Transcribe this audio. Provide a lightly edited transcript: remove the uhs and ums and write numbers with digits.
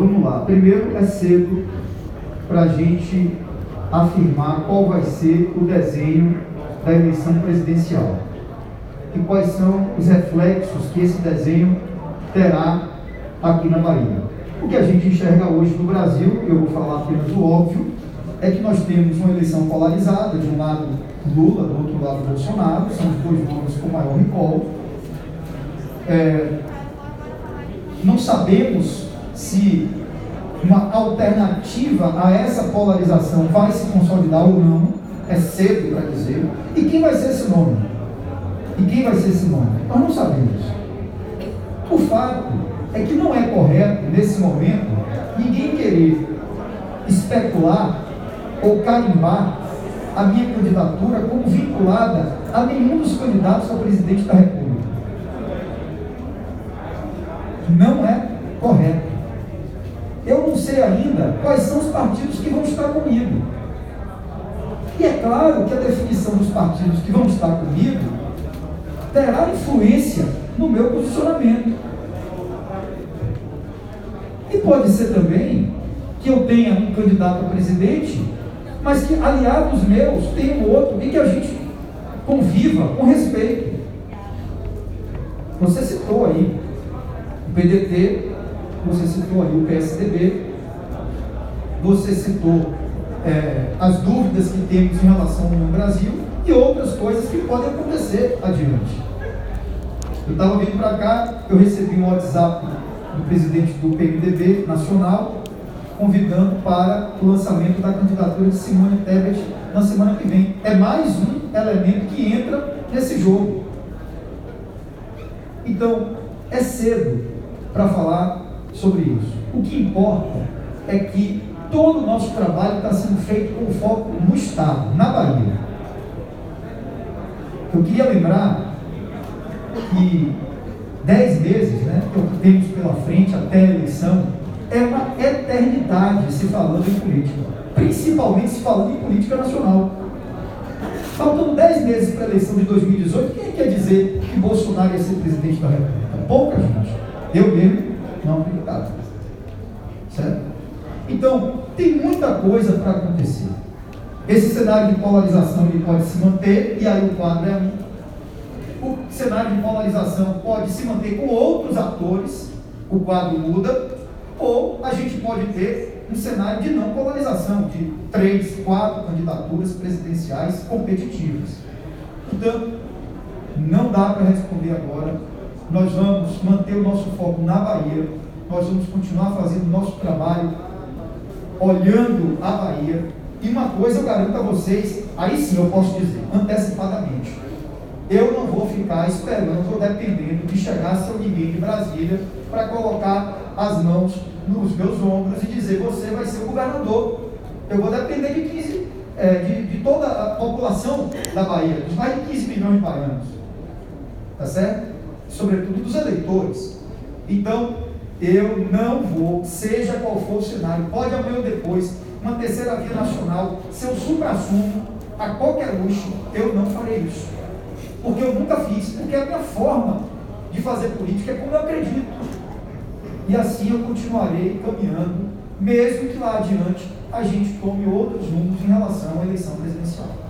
vamos lá. Primeiro, é cedo para a gente afirmar qual vai ser o desenho da eleição presidencial e quais são os reflexos que esse desenho terá aqui na Bahia. O que a gente enxerga hoje no Brasil, eu vou falar apenas o óbvio, é que nós temos uma eleição polarizada, de um lado Lula, do outro lado Bolsonaro, são os dois nomes com maior recall. Não sabemos se uma alternativa a essa polarização vai se consolidar ou não, é cedo para dizer. E quem vai ser esse nome? Nós não sabemos. O fato é que não é correto, nesse momento, ninguém querer especular ou carimbar a minha candidatura como vinculada a nenhum dos candidatos a presidente da República. Não é correto. Eu não sei ainda quais são os partidos que vão estar comigo. E é claro que a definição dos partidos que vão estar comigo terá influência no meu posicionamento. E pode ser também que eu tenha um candidato a presidente, mas que aliados meus tenham outro e que a gente conviva com respeito. Você citou aí o PDT, você citou aí o PSDB, você citou as dúvidas que temos em relação ao União Brasil e outras coisas que podem acontecer adiante. Eu estava vindo para cá, eu recebi um WhatsApp do presidente do PMDB nacional, convidando para o lançamento da candidatura de Simone Tebet na semana que vem. É mais um elemento que entra nesse jogo. Então, é cedo para falar sobre isso. O que importa é que todo o nosso trabalho está sendo feito com foco no Estado, na Bahia. Eu queria lembrar que 10 meses, que temos pela frente até a eleição, é uma eternidade se falando em política, principalmente se falando em política nacional. Faltando 10 meses para a eleição de 2018, quem quer dizer que Bolsonaro ia ser presidente da República? Pouca gente. Eu mesmo não acreditava. Certo? Então, tem muita coisa para acontecer. Esse cenário de polarização ele pode se manter, e aí o quadro é um. O cenário de polarização pode se manter com outros atores, o quadro muda, ou a gente pode ter um cenário de não polarização, de 3, 4 candidaturas presidenciais competitivas. Portanto, não dá para responder agora. Nós vamos manter o nosso foco na Bahia, nós vamos continuar fazendo o nosso trabalho olhando a Bahia. E uma coisa eu garanto a vocês, aí sim eu posso dizer, antecipadamente, eu não vou ficar esperando ou dependendo de chegar seu ninguém de Brasília para colocar as mãos nos meus ombros e dizer, você vai ser o governador. Eu vou depender de toda a população da Bahia, dos mais de 15 milhões de baianos. Tá certo? Sobretudo dos eleitores. Então, eu não vou, seja qual for o cenário, pode amanhã ou depois, uma terceira via nacional, ser o supra-sumo a qualquer luxo, eu não farei isso. Porque eu nunca fiz, porque a minha forma de fazer política é como eu acredito. E assim eu continuarei caminhando, mesmo que lá adiante a gente tome outros rumos em relação à eleição presidencial.